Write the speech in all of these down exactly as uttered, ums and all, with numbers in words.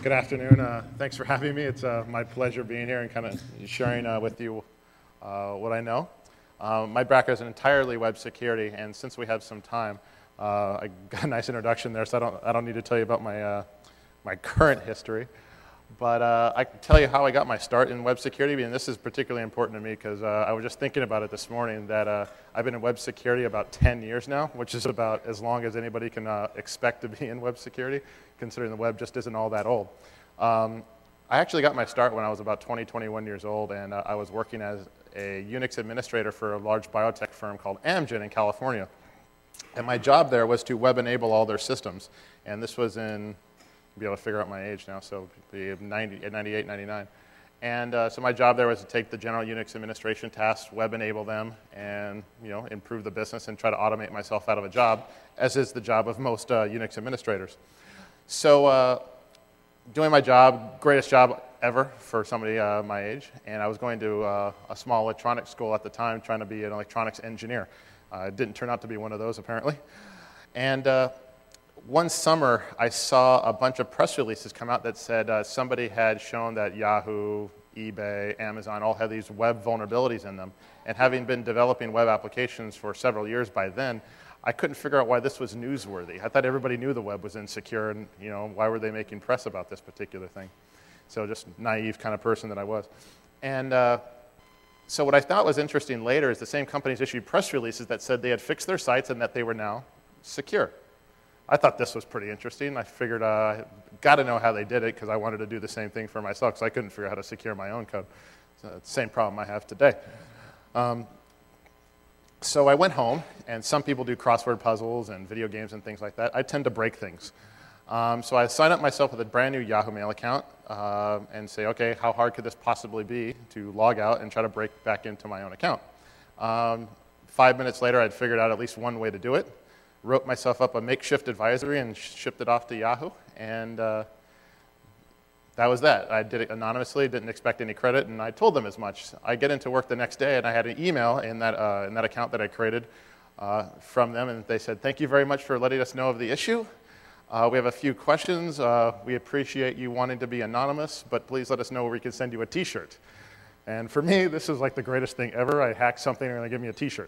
Good afternoon. Uh, thanks for having me. It's uh, my pleasure being here and kind of sharing uh, with you uh, what I know. Uh, my background is entirely web security, and since we have some time, uh, I got a nice introduction there, so I don't, I don't need to tell you about my, uh, my current history. But uh, I can tell you how I got my start in web security, and this is particularly important to me because uh, I was just thinking about it this morning that uh, I've been in web security about ten years now, which is about as long as anybody can uh, expect to be in web security, considering the web just isn't all that old. Um, I actually got my start when I was about twenty, twenty-one years old, and uh, I was working as a Unix administrator for a large biotech firm called Amgen in California. And my job there was to web enable all their systems, and this was in be able to figure out my age now, so be ninety, ninety-eight, ninety-nine. And uh, so my job there was to take the general Unix administration tasks, web enable them, and you know, improve the business and try to automate myself out of a job, as is the job of most uh, Unix administrators. So uh, doing my job, greatest job ever for somebody uh, my age, and I was going to uh, a small electronics school at the time, trying to be an electronics engineer. Uh, it didn't turn out to be one of those, apparently. And uh, one summer, I saw a bunch of press releases come out that said uh, somebody had shown that Yahoo, eBay, Amazon all had these web vulnerabilities in them. And having been developing web applications for several years by then, I couldn't figure out why this was newsworthy. I thought everybody knew the web was insecure, and you know, why were they making press about this particular thing? So just naive kind of person that I was. And uh, so what I thought was interesting later is the same companies issued press releases that said they had fixed their sites and that they were now secure. I thought this was pretty interesting. I figured uh, I got to know how they did it because I wanted to do the same thing for myself because I couldn't figure out how to secure my own code. So it's the same problem I have today. Um, so I went home, and some people do crossword puzzles and video games and things like that. I tend to break things. Um, so I signed up myself with a brand new Yahoo Mail account uh, and say, okay, how hard could this possibly be to log out and try to break back into my own account? Um, five minutes later, I'd figured out at least one way to do it. Wrote myself up a makeshift advisory and shipped it off to Yahoo, and uh, that was that. I did it anonymously, didn't expect any credit, and I told them as much. I get into work the next day, and I had an email in that, uh, in that account that I created uh, from them, and they said, thank you very much for letting us know of the issue. Uh, we have a few questions. Uh, we appreciate you wanting to be anonymous, but please let us know where we can send you a T-shirt. And for me, this is like the greatest thing ever. I hacked something, and they give me a T-shirt.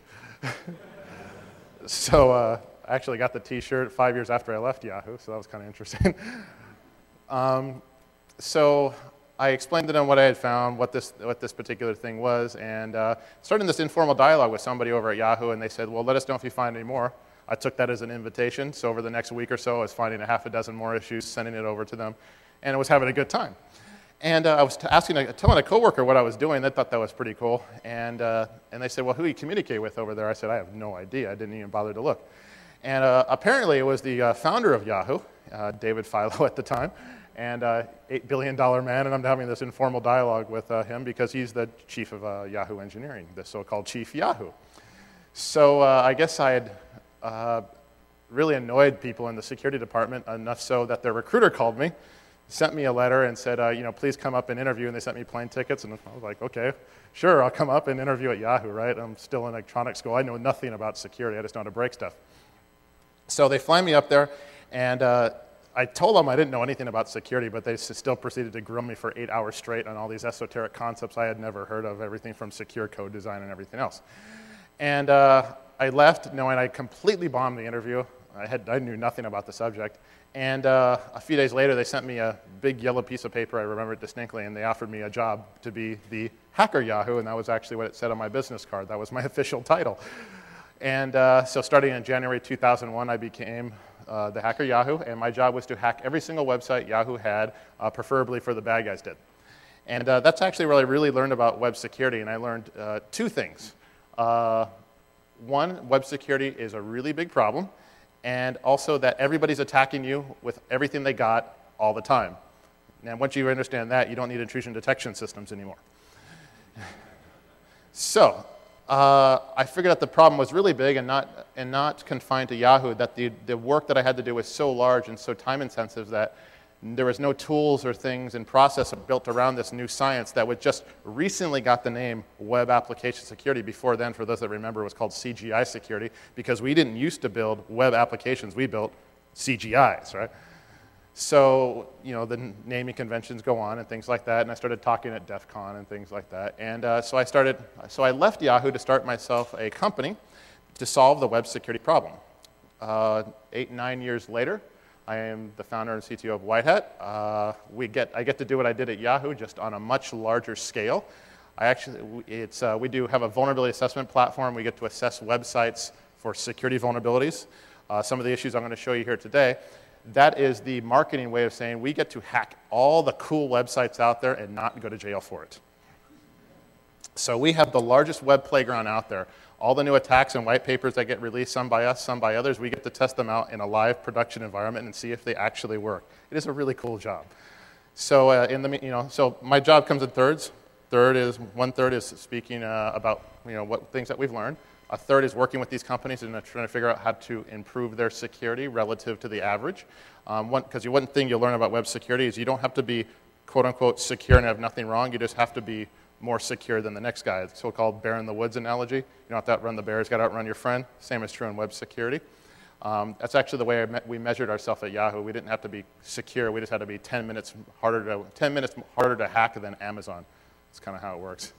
so. Uh, I actually got the T-shirt five years after I left Yahoo, so that was kind of interesting. um, so I explained to them what I had found, what this, what this particular thing was, and uh, started this informal dialogue with somebody over at Yahoo, and they said, well, let us know if you find any more. I took that as an invitation, so over the next week or so, I was finding a half a dozen more issues, sending it over to them, and I was having a good time. And uh, I was asking, a, telling a coworker what I was doing. They thought that was pretty cool, and, uh, and they said, well, who do you communicate with over there? I said, I have no idea. I didn't even bother to look. And uh, apparently it was the uh, founder of Yahoo, uh, David Filo at the time, and uh, eight billion dollar man, and I'm having this informal dialogue with uh, him because he's the chief of uh, Yahoo engineering, the so-called Chief Yahoo. So uh, I guess I had uh, really annoyed people in the security department enough so that their recruiter called me, sent me a letter and said, uh, you know, please come up and interview, and they sent me plane tickets, and I was like, okay, sure, I'll come up and interview at Yahoo, right? I'm still in electronics school. I know nothing about security. I just know how to break stuff. So they fly me up there, and uh, I told them I didn't know anything about security, but they still proceeded to grill me for eight hours straight on all these esoteric concepts I had never heard of, everything from secure code design and everything else. And uh, I left knowing I completely bombed the interview. I, had, I knew nothing about the subject. And uh, a few days later, they sent me a big yellow piece of paper. I remember it distinctly, and they offered me a job to be the hacker Yahoo, and that was actually what it said on my business card. That was my official title. And uh, so starting in January two thousand one, I became uh, the hacker Yahoo, and my job was to hack every single website Yahoo had, uh, preferably for the bad guys did. And uh, that's actually where I really learned about web security, and I learned uh, two things. Uh, one, web security is a really big problem, and also that everybody's attacking you with everything they got all the time. And once you understand that, you don't need intrusion detection systems anymore. So, Uh, I figured out the problem was really big and not, and not confined to Yahoo, that the, the work that I had to do was so large and so time intensive that there was no tools or things and process built around this new science that would just recently got the name Web Application Security. Before then, for those that remember, it was called C G I security because we didn't used to build web applications. We built C G Is, right? So, you know, the naming conventions go on and things like that, and I started talking at DEF CON and things like that. And uh, so I started, so I left Yahoo to start myself a company to solve the web security problem. Uh, eight, nine years later, I am the founder and C T O of White Hat. Uh, we get, I get to do what I did at Yahoo, just on a much larger scale. I actually, it's, uh, we do have a vulnerability assessment platform. We get to assess websites for security vulnerabilities. Uh, some of the issues I'm going to show you here today. That is the marketing way of saying we get to hack all the cool websites out there and not go to jail for it. So we have the largest web playground out there. All the new attacks and white papers that get released, some by us, some by others, we get to test them out in a live production environment and see if they actually work. It is a really cool job. So uh, in the, you know, so my job comes in thirds. Third is, one third is speaking uh, about, you know, what things that we've learned. A third is working with these companies and trying to figure out how to improve their security relative to the average. Um, one, because one thing you'll learn about web security is you don't have to be, quote unquote, secure and have nothing wrong. You just have to be more secure than the next guy. It's so-called bear in the woods analogy. You don't have to outrun the bear, you've got to outrun your friend. Same is true in web security. Um, that's actually the way I me we measured ourselves at Yahoo. We didn't have to be secure. We just had to be ten minutes harder to, ten minutes harder to hack than Amazon. That's kind of how it works.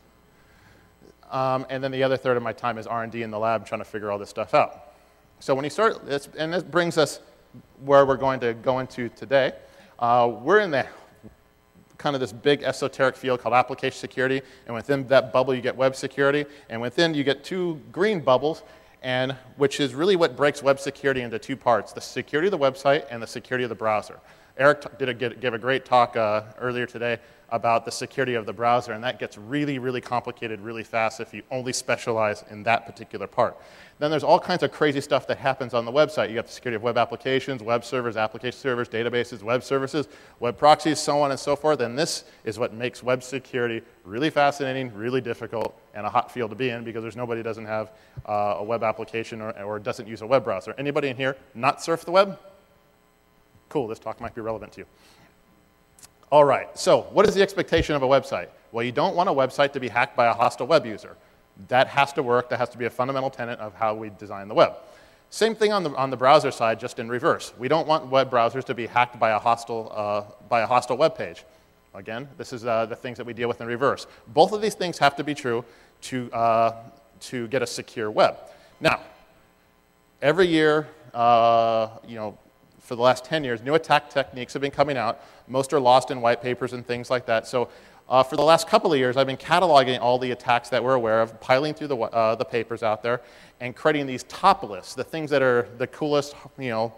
Um, and then the other third of my time is R and D in the lab trying to figure all this stuff out. So when you start, it's, and this brings us where we're going to go into today. Uh, we're in the kind of this big esoteric field called application security, and within that bubble you get web security, and within you get two green bubbles, and which is really what breaks web security into two parts, the security of the website and the security of the browser. Eric did a, gave a great talk uh, earlier today about the security of the browser, and that gets really, really complicated really fast if you only specialize in that particular part. Then there's all kinds of crazy stuff that happens on the website. You got the security of web applications, web servers, application servers, databases, web services, web proxies, so on and so forth, and this is what makes web security really fascinating, really difficult, and a hot field to be in because there's nobody who doesn't have uh, a web application or, or doesn't use a web browser. Anybody in here not surf the web? Cool, this talk might be relevant to you. All right, so what is the expectation of a website? Well, you don't want a website to be hacked by a hostile web user. That has to work. That has to be a fundamental tenet of how we design the web. Same thing on the, on the browser side, just in reverse. We don't want web browsers to be hacked by a hostile, uh, by a hostile web page. Again, this is uh, the things that we deal with in reverse. Both of these things have to be true to, uh, to get a secure web. Now, every year, uh, you know, for the last ten years, new attack techniques have been coming out. Most are lost in white papers and things like that. So uh, for the last couple of years, I've been cataloging all the attacks that we're aware of, piling through the, uh, the papers out there, and creating these top lists, the things that are the coolest, you know,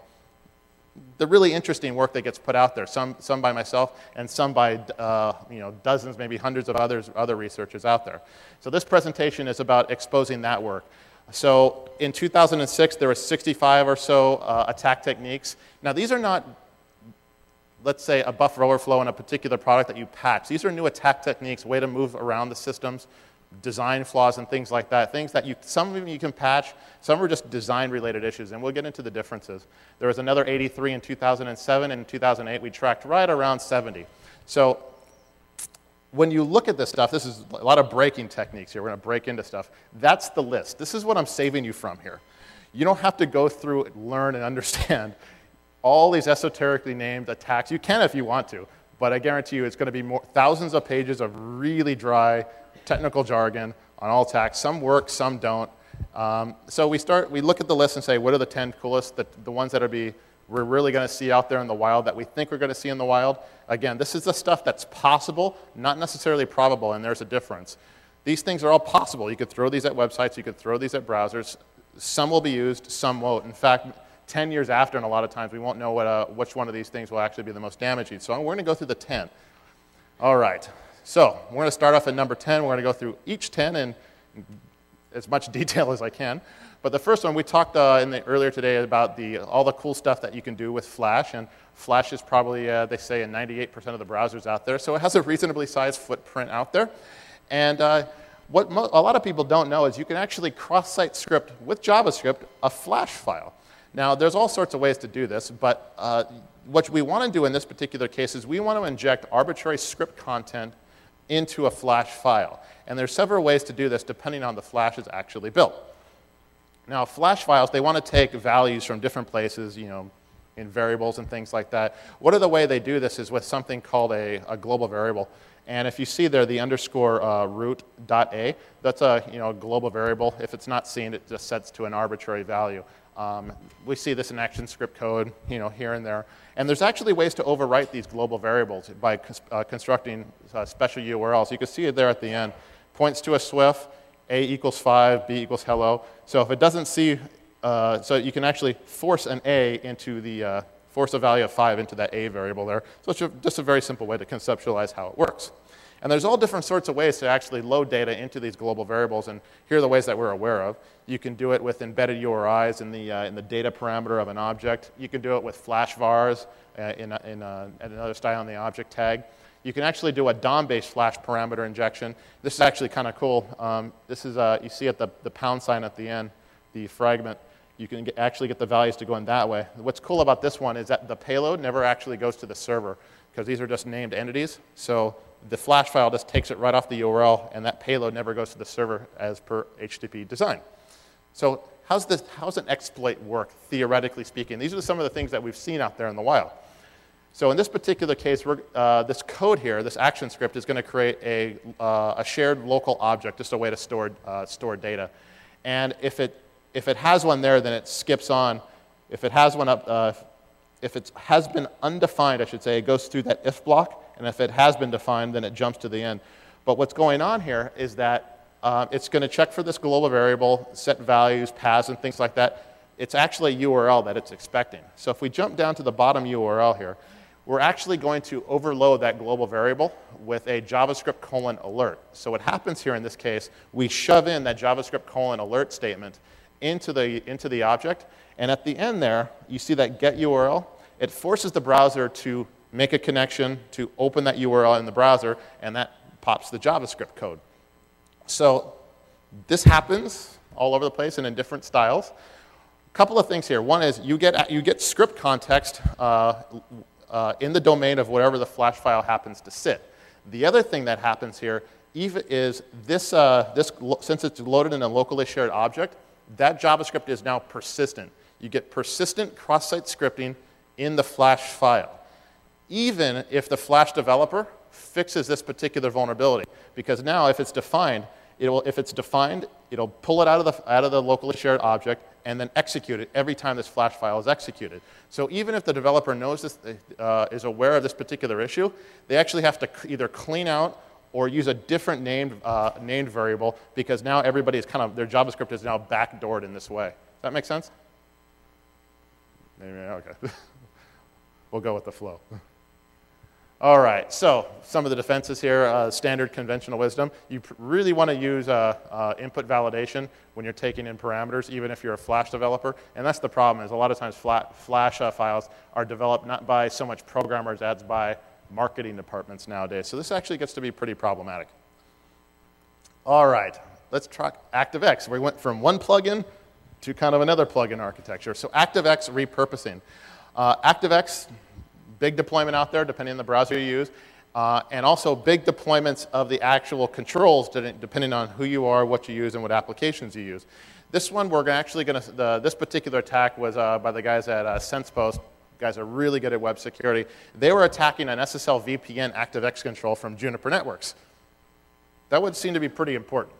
the really interesting work that gets put out there, some, some by myself and some by uh, you know, dozens, maybe hundreds of others, other researchers out there. So this presentation is about exposing that work. So in two thousand six, there were sixty-five or so uh, attack techniques. Now these are not, let's say, a buffer overflow in a particular product that you patch. These are new attack techniques, way to move around the systems, design flaws and things like that. Things that you, some of them you can patch, some are just design-related issues, and we'll get into the differences. There was another eighty-three in two thousand seven, and in two thousand eight we tracked right around seventy. So when you look at this stuff, this is a lot of breaking techniques here. We're going to break into stuff. That's the list. This is what I'm saving you from here. You don't have to go through, learn, and understand all these esoterically named attacks. You can if you want to, but I guarantee you it's going to be more, thousands of pages of really dry technical jargon on all attacks. Some work, some don't. Um, so we start, we look at the list and say, what are the ten coolest, the, the ones that are be, we're really going to see out there in the wild that we think we're going to see in the wild. Again, this is the stuff that's possible, not necessarily probable, and there's a difference. These things are all possible. You could throw these at websites, you could throw these at browsers. Some will be used, some won't. In fact, ten years after, and a lot of times, we won't know what, uh, which one of these things will actually be the most damaging. So we're going to go through the ten. All right. So we're going to start off at number ten. We're going to go through each ten in as much detail as I can. But the first one, we talked uh, in the, earlier today about the, all the cool stuff that you can do with Flash. And Flash is probably, uh, they say, in ninety-eight percent of the browsers out there. So it has a reasonably sized footprint out there. And uh, what mo a lot of people don't know is you can actually cross-site script with JavaScript a Flash file. Now, there's all sorts of ways to do this, but uh, what we want to do in this particular case is we want to inject arbitrary script content into a Flash file. And there's several ways to do this depending on the Flash is actually built. Now, Flash files, they want to take values from different places, you know, in variables and things like that. One of the way they do this is with something called a, a global variable. And if you see there the underscore uh, root dot a, that's a you know, global variable. If it's not seen, it just sets to an arbitrary value. Um, we see this in ActionScript code, you know, here and there. And there's actually ways to overwrite these global variables by uh, constructing uh, special U R Ls. You can see it there at the end. Points to a Swift, A equals five, B equals hello. So if it doesn't see, uh, so you can actually force an A into the, uh, force a value of five into that A variable there. So it's just a very simple way to conceptualize how it works. And there's all different sorts of ways to actually load data into these global variables, and here are the ways that we're aware of. You can do it with embedded U R Is in the, uh, in the data parameter of an object. You can do it with flash vars uh, in, a, in a, another style in the object tag. You can actually do a D O M-based flash parameter injection. This is actually kind of cool. Um, this is, uh, you see at the, the pound sign at the end, the fragment. You can get, actually get the values to go in that way. What's cool about this one is that the payload never actually goes to the server, because these are just named entities. So the flash file just takes it right off the U R L, and that payload never goes to the server as per H T T P design. So how's, this, how's an exploit work, theoretically speaking? These are some of the things that we've seen out there in the wild. So in this particular case, we're, uh, this code here, this action script, is going to create a, uh, a shared local object, just a way to store, uh, store data. And if it, if it has one there, then it skips on. If it has one up, uh, if it has been undefined, I should say, it goes through that if block. And if it has been defined, then it jumps to the end. But what's going on here is that uh, it's going to check for this global variable, set values, paths, and things like that. It's actually a U R L that it's expecting. So if we jump down to the bottom U R L here, we're actually going to overload that global variable with a JavaScript colon alert. So what happens here in this case, we shove in that JavaScript colon alert statement into the, into the object. And at the end there, you see that get U R L. It forces the browser to make a connection to open that U R L in the browser, and that pops the JavaScript code. So this happens all over the place and in different styles. A couple of things here. One is you get, you get script context uh, uh, in the domain of whatever the flash file happens to sit. The other thing that happens here even is this, uh, this, since it's loaded in a locally shared object, that JavaScript is now persistent. You get persistent cross-site scripting in the flash file, even if the Flash developer fixes this particular vulnerability. Because now, if it's defined, it will, if it's defined, it'll pull it out of, the, out of the locally shared object and then execute it every time this Flash file is executed. So even if the developer knows this, uh, is aware of this particular issue, they actually have to either clean out or use a different named, uh, named variable, because now everybody is kind of, their JavaScript is now backdoored in this way. Does that make sense? Maybe, okay. We'll go with the flow. All right, so some of the defenses here, uh, standard conventional wisdom. You really want to use uh, uh, input validation when you're taking in parameters, even if you're a Flash developer. And that's the problem, is a lot of times flat, Flash uh, files are developed not by so much programmers as by marketing departments nowadays. So this actually gets to be pretty problematic. All right, let's try ActiveX. We went from one plugin to kind of another plugin architecture. So ActiveX repurposing. Uh, ActiveX, big deployment out there, depending on the browser you use, uh, and also big deployments of the actual controls, depending on who you are, what you use, and what applications you use. This one, we're actually going to, this particular attack was uh, by the guys at uh, SensePost. Guys are really good at web security. They were attacking an S S L V P N ActiveX control from Juniper Networks. That would seem to be pretty important.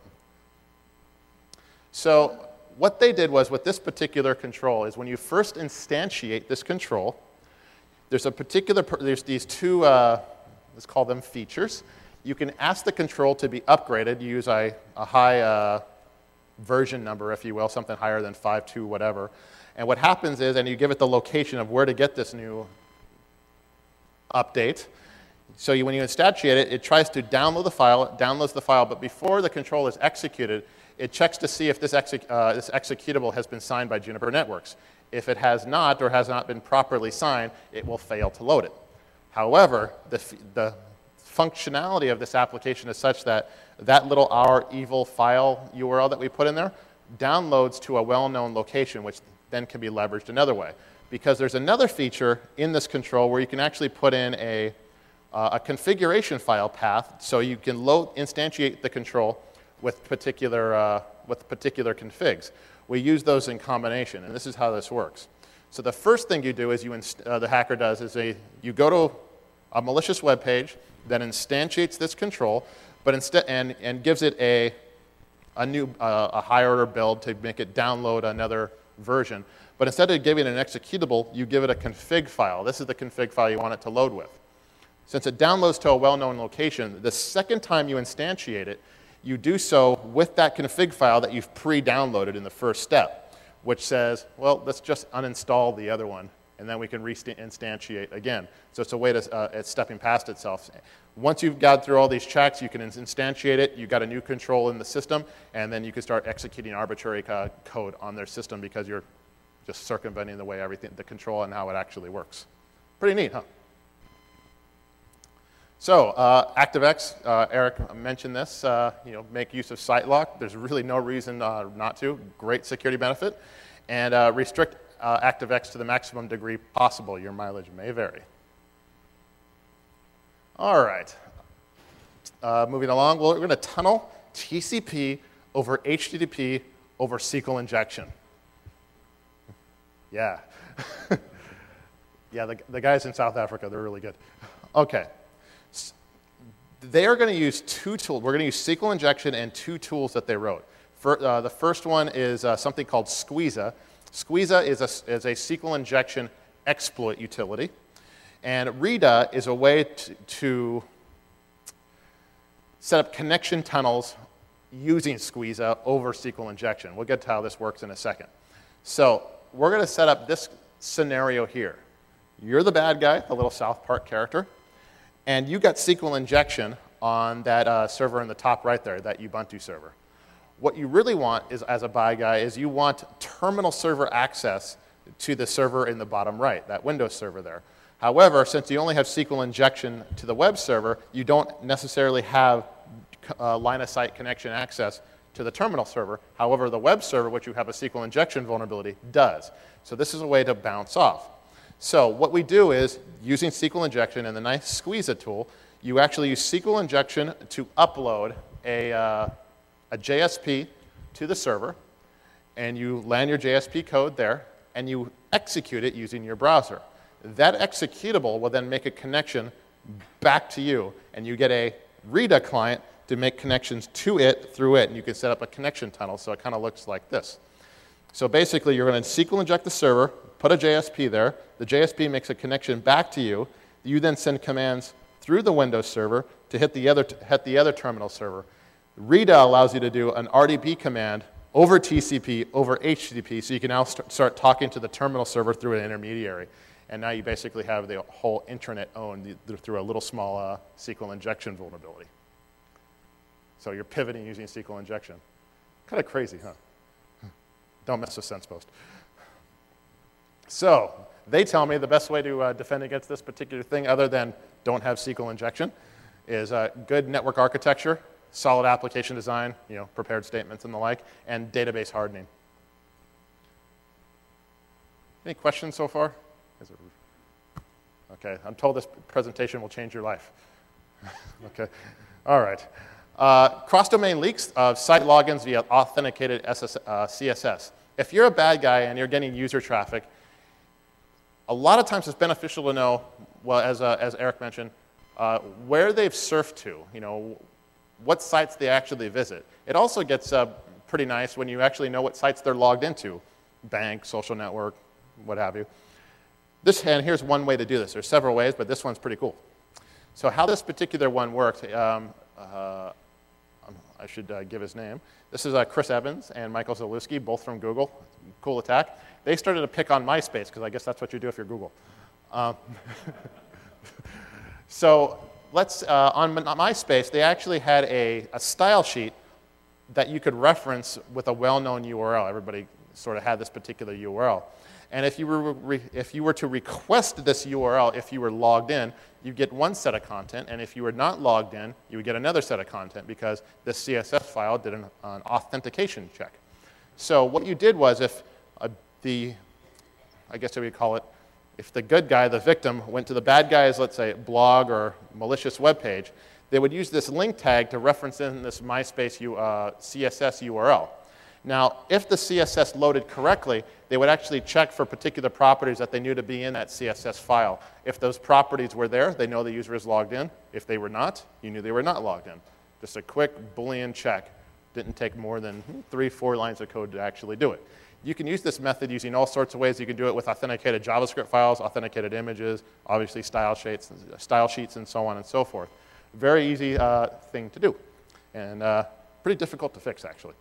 So what they did was, with this particular control, is when you first instantiate this control, there's a particular, there's these two, uh, let's call them features. You can ask the control to be upgraded. You use a, a high uh, version number, if you will, something higher than five point two, whatever. And what happens is, and you give it the location of where to get this new update. So you, when you instantiate it, it tries to download the file, it downloads the file, but before the control is executed, it checks to see if this, exec, uh, this executable has been signed by Juniper Networks. If it has not, or has not been properly signed, it will fail to load it. However, the, the functionality of this application is such that that little our evil file U R L that we put in there downloads to a well-known location, which then can be leveraged another way. Because there's another feature in this control where you can actually put in a, uh, a configuration file path, so you can load, instantiate the control with particular, uh, with particular configs. We use those in combination, and this is how this works. So the first thing you do is you inst uh, the hacker does is a, you go to a malicious web page that instantiates this control, but instead and, and gives it a, a new uh, a higher order build to make it download another version. But instead of giving it an executable, you give it a config file. This is the config file you want it to load with. Since it downloads to a well-known location, the second time you instantiate it, you do so with that config file that you've pre-downloaded in the first step, which says, well, let's just uninstall the other one, and then we can re-instantiate again. So it's a way to, uh, it's stepping past itself. Once you've got through all these checks, you can instantiate it, you've got a new control in the system, and then you can start executing arbitrary uh, code on their system because you're just circumventing the way everything, the control and how it actually works. Pretty neat, huh? So, uh, ActiveX, uh, Eric mentioned this, uh, you know, make use of SiteLock. There's really no reason uh, not to. Great security benefit. And uh, restrict uh, ActiveX to the maximum degree possible. Your mileage may vary. All right. Uh, moving along, well, we're going to tunnel T C P over H T T P over S Q L injection. Yeah. yeah, the, the guys in South Africa, they're really good. Okay. They are going to use two tools. We're going to use S Q L injection and two tools that they wrote. For, uh, the first one is uh, something called Squeeza. Squeeza is a, is a S Q L injection exploit utility. And Rita is a way to, to set up connection tunnels using Squeeza over S Q L injection. We'll get to how this works in a second. So we're going to set up this scenario here. You're the bad guy, the little South Park character. And you got S Q L injection on that uh, server in the top right there, that Ubuntu server. What you really want is, as a bad guy, is you want terminal server access to the server in the bottom right, that Windows server there. However, since you only have S Q L injection to the web server, you don't necessarily have uh, line-of-sight connection access to the terminal server. However, the web server, which you have a S Q L injection vulnerability, does. So this is a way to bounce off. So what we do is, using S Q L injection and the nice Squeeza tool, you actually use S Q L injection to upload a, uh, a J S P to the server, and you land your J S P code there, and you execute it using your browser. That executable will then make a connection back to you, and you get a Rita client to make connections to it through it, and you can set up a connection tunnel, so it kind of looks like this. So basically, you're going to S Q L inject the server, put a J S P there, the J S P makes a connection back to you, you then send commands through the Windows server to hit the other, hit the other terminal server. Rita allows you to do an R D B command over T C P, over H T T P, so you can now st start talking to the terminal server through an intermediary. And now you basically have the whole intranet owned through a little small uh, S Q L injection vulnerability. So you're pivoting using S Q L injection. Kind of crazy, huh? Don't mess with SensePost. So they tell me the best way to uh, defend against this particular thing, other than don't have S Q L injection, is uh, good network architecture, solid application design, you know, prepared statements and the like, and database hardening. Any questions so far? Is it... Okay, I'm told this presentation will change your life. Okay, all right. Uh, cross-domain leaks of site logins via authenticated S S, uh, C S S. If you're a bad guy and you're getting user traffic, a lot of times it's beneficial to know, well, as, uh, as Eric mentioned, uh, where they've surfed to, you know, what sites they actually visit. It also gets uh, pretty nice when you actually know what sites they're logged into, bank, social network, what have you. This, and here's one way to do this. There's several ways, but this one's pretty cool. So how this particular one worked, um, uh, I should uh, give his name. This is uh, Chris Evans and Michael Zalewski, both from Google. Cool attack. They started to pick on MySpace, because I guess that's what you do if you're Google. Um, so let's, uh, on MySpace, they actually had a, a style sheet that you could reference with a well-known U R L. Everybody sort of had this particular U R L. And if you were, re if you were to request this U R L, if you were logged in, you get one set of content, and if you were not logged in, you would get another set of content, because this C S S file did an, an authentication check. So what you did was, if uh, the, I guess we would call it, if the good guy, the victim, went to the bad guy's, let's say, blog or malicious web page, they would use this link tag to reference in this MySpace U, uh, C S S U R L. Now, if the C S S loaded correctly, they would actually check for particular properties that they knew to be in that C S S file. If those properties were there, they know the user is logged in. If they were not, you knew they were not logged in. Just a quick Boolean check. Didn't take more than three, four lines of code to actually do it. You can use this method using all sorts of ways. You can do it with authenticated JavaScript files, authenticated images, obviously style sheets, style sheets, and so on and so forth. Very easy uh, thing to do, and uh, pretty difficult to fix, actually.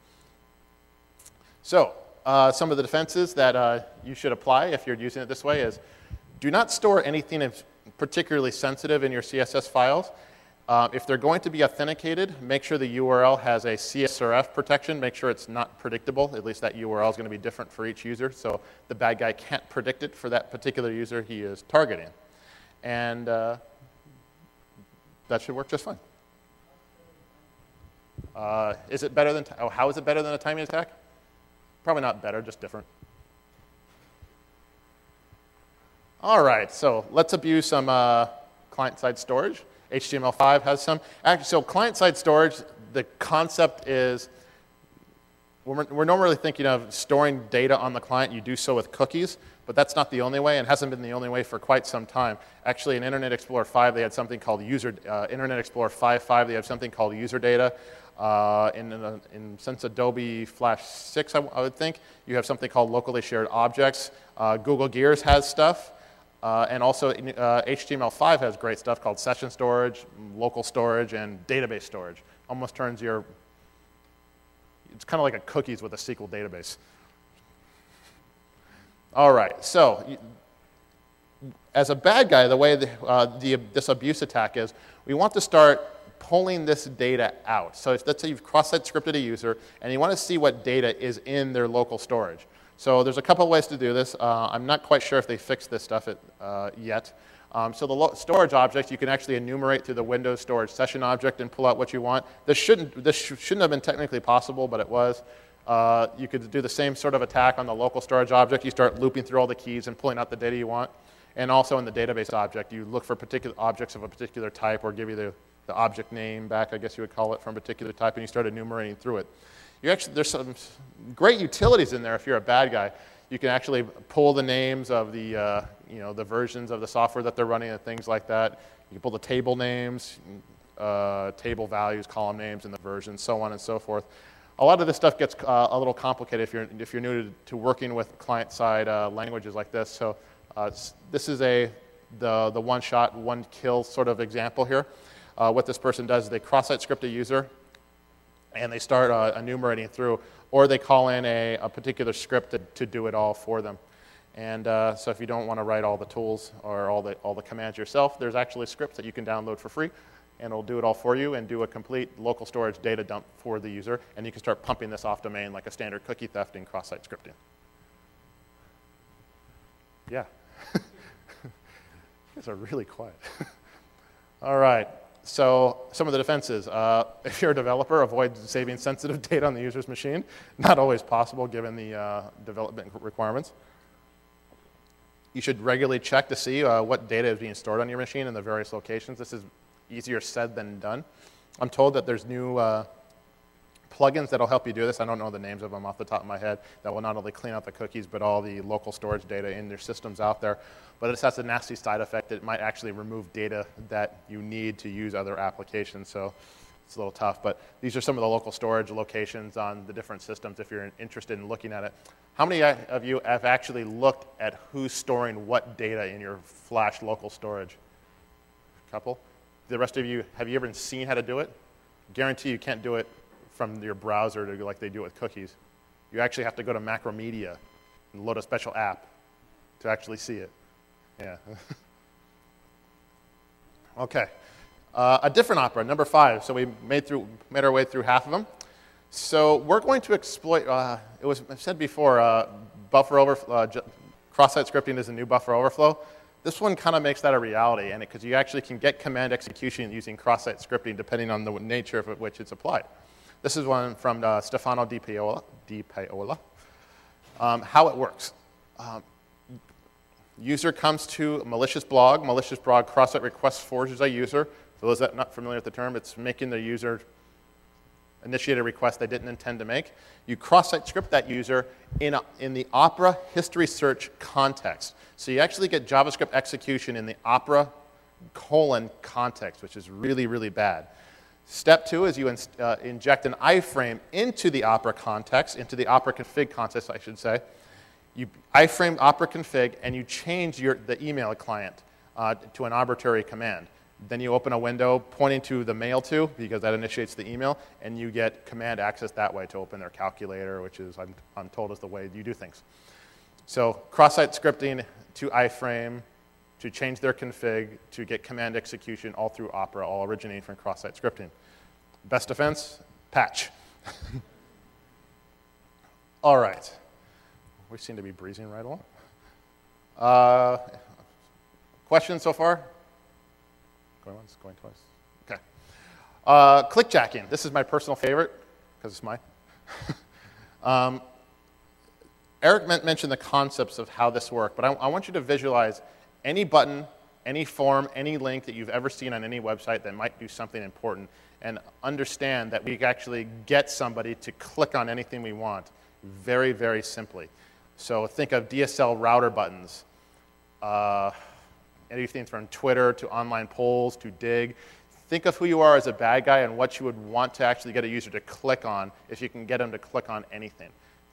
So uh, some of the defenses that uh, you should apply if you're using it this way is do not store anything particularly sensitive in your C S S files. Uh, if they're going to be authenticated, make sure the U R L has a C S R F protection. Make sure it's not predictable. At least that U R L is going to be different for each user, so the bad guy can't predict it for that particular user he is targeting. And uh, that should work just fine. Uh, is it better than, oh, how is it better than a timing attack? Probably not better, just different. All right, so let's abuse some uh, client-side storage. H T M L five has some. Actually, so client-side storage, the concept is, we're, we're normally thinking of storing data on the client. You do so with cookies, but that's not the only way, and hasn't been the only way for quite some time. Actually, in Internet Explorer five, they had something called user, uh, Internet Explorer five point five, they have something called user data. Uh, in, in, in since Adobe Flash six, I, I would think, you have something called locally shared objects. Uh, Google Gears has stuff. Uh, and also, uh, H T M L five has great stuff called session storage, local storage, and database storage. Almost turns your, it's kind of like a cookies with a S Q L database. All right, so you, as a bad guy, the way the, uh, the, this abuse attack is, we want to start pulling this data out. So if, let's say you've cross-site scripted a user, and you want to see what data is in their local storage. So there's a couple of ways to do this. Uh, I'm not quite sure if they fixed this stuff at, uh, yet. Um, so the storage object, you can actually enumerate through the Windows storage session object and pull out what you want. This shouldn't, this sh shouldn't have been technically possible, but it was. Uh, you could do the same sort of attack on the local storage object. You start looping through all the keys and pulling out the data you want. And also in the database object, you look for particular objects of a particular type or give you the, the object name back, I guess you would call it, from a particular type, and you start enumerating through it. You actually, there's some great utilities in there if you're a bad guy. You can actually pull the names of the, uh, you know, the versions of the software that they're running and things like that. You can pull the table names, uh, table values, column names, and the versions, so on and so forth. A lot of this stuff gets uh, a little complicated if you're, if you're new to, to working with client-side uh, languages like this. So uh, this is a, the, the one-shot, one-kill sort of example here. Uh, what this person does is they cross-site script a user, and they start uh, enumerating through, or they call in a, a particular script to, to do it all for them. And uh, so if you don't want to write all the tools or all the, all the commands yourself, there's actually scripts that you can download for free, and it'll do it all for you and do a complete local storage data dump for the user, and you can start pumping this off domain like a standard cookie theft in cross-site scripting. Yeah. You guys are really quiet. All right. So some of the defenses. Uh, if you're a developer, avoid saving sensitive data on the user's machine. Not always possible given the uh, development requirements. You should regularly check to see uh, what data is being stored on your machine in the various locations. This is easier said than done. I'm told that there's new uh, plugins that'll help you do this. I don't know the names of them off the top of my head that will not only clean out the cookies, but all the local storage data in their systems out there. But this has a nasty side effect that it might actually remove data that you need to use other applications. So it's a little tough. But these are some of the local storage locations on the different systems if you're interested in looking at it. How many of you have actually looked at who's storing what data in your Flash local storage? A couple? The rest of you, have you ever seen how to do it? Guarantee you can't do it from your browser to like they do it with cookies. You actually have to go to Macromedia and load a special app to actually see it. Yeah. Okay. Uh, a different opera, number five. So we made through made our way through half of them. So we're going to exploit. Uh, it was I've said before. Uh, buffer overflow. Uh, cross-site scripting is a new buffer overflow. This one kind of makes that a reality, and because you actually can get command execution using cross-site scripting depending on the nature of which it's applied. This is one from uh, Stefano Di Paola. Di Paola. Um, how it works. Um, user comes to a malicious blog. Malicious blog cross-site request forges a user. For those that are not familiar with the term, it's making the user initiate a request they didn't intend to make. You cross-site script that user in, a, in the Opera history search context. So you actually get JavaScript execution in the Opera colon context, which is really, really bad. Step two is you in, uh, inject an iframe into the Opera context, into the Opera config context, I should say. You iframe Opera config, and you change your, the email client uh, to an arbitrary command. Then you open a window pointing to the mail to, because that initiates the email, and you get command access that way to open their calculator, which is, I'm, I'm told, is the way you do things. So cross-site scripting to iframe, to change their config, to get command execution all through Opera, all originating from cross-site scripting. Best defense, patch. All right. We seem to be breezing right along. Uh, questions so far? Going once, going twice. Okay. Uh, clickjacking. This is my personal favorite, because it's mine. um, Eric mentioned the concepts of how this works, but I, I want you to visualize any button, any form, any link that you've ever seen on any website that might do something important, and understand that we actually get somebody to click on anything we want very, very simply. So think of D S L router buttons, uh, anything from Twitter to online polls to Dig. Think of who you are as a bad guy and what you would want to actually get a user to click on if you can get them to click on anything.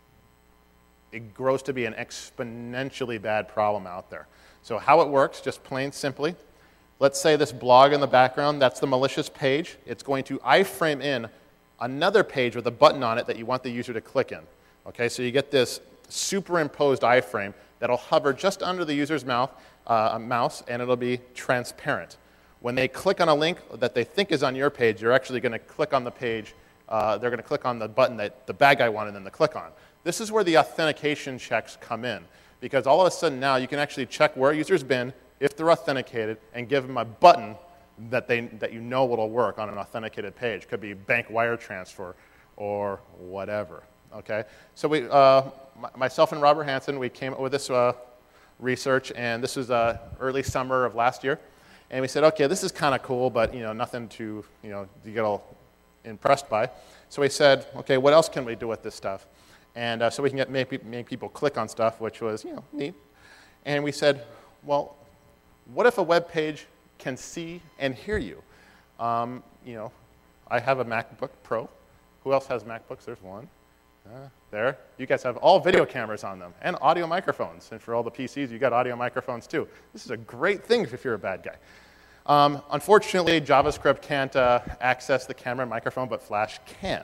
It grows to be an exponentially bad problem out there. So how it works, just plain simply, let's say this blog in the background, that's the malicious page. It's going to iframe in another page with a button on it that you want the user to click in. Okay, so you get this superimposed iframe that'll hover just under the user's mouth, uh, mouse, and it'll be transparent. When they click on a link that they think is on your page, you're actually going to click on the page, uh, they're going to click on the button that the bad guy wanted them to click on. This is where the authentication checks come in, because all of a sudden now you can actually check where a user's been, if they're authenticated, and give them a button that, they, that you know will work on an authenticated page. Could be bank wire transfer or whatever. Okay, so we, uh, myself and Robert Hansen, we came up with this uh, research, and this was uh, early summer of last year, and we said, okay, this is kind of cool, but you know, nothing to you know to get all impressed by. So we said, okay, what else can we do with this stuff? And uh, so we can get make, make people click on stuff, which was you know neat. And we said, well, what if a web page can see and hear you? Um, you know, I have a MacBook Pro. Who else has MacBooks? There's one. Uh, there. You guys have all video cameras on them and audio microphones. And for all the P Cs, you got audio microphones too. This is a great thing if you're a bad guy. Um, unfortunately, JavaScript can't uh, access the camera and microphone, but Flash can.